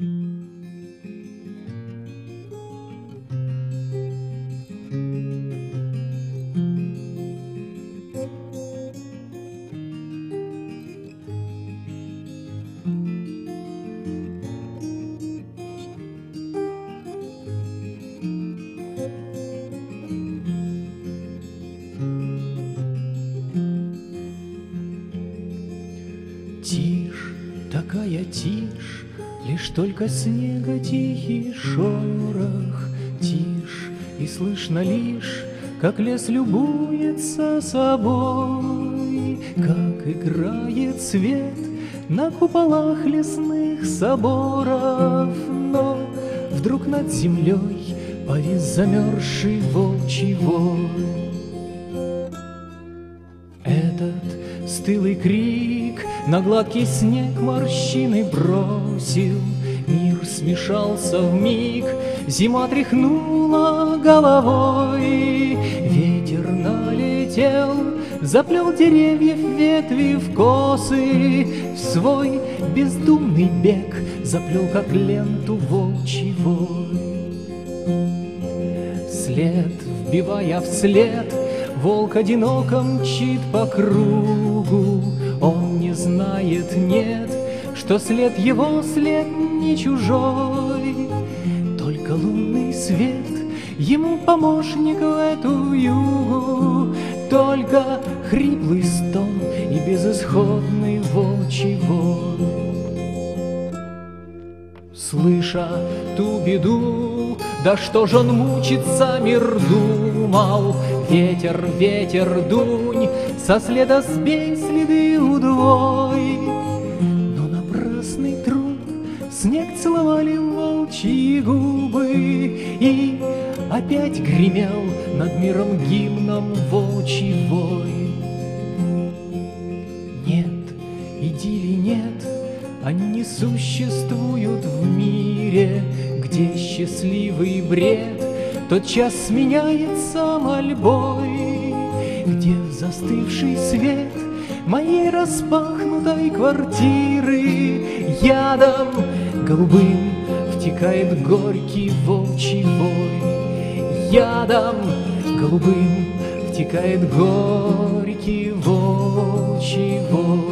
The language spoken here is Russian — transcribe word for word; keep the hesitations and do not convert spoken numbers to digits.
Тишь, такая тишь, лишь только снега тихий шорох. Тишь, и слышно лишь, как лес любуется собой, как играет свет на куполах лесных соборов. Но вдруг над землей повис замерзший волчий вой. Этот стылый крик на гладкий снег морщины бросил. Мир смешался вмиг, зима тряхнула головой. Ветер налетел, заплел деревьев ветви в косы. В свой бездумный бег заплел, как ленту, волчий вой. След, вбивая вслед, волк одиноко мчит по кругу. Он не знает, нет, что след его след не чужой. Только лунный свет ему помощник в эту югу. Только хриплый стон и безысходный волчий вой. Слыша ту беду, да что ж он мучится, мир думал. Ветер, ветер, дунь, со следа сбей следы удвой. Но напрасный труд, снег целовали волчьи губы, и опять гремел над миром гимном волчий вой. Нет, идиллии нет, они не существуют в мире, где счастливый бред тотчас сменяется мольбой, где в застывший свет моей распахнутой квартиры ядом голубым втекает горький волчий вой. Ядом голубым втекает горький волчий вой.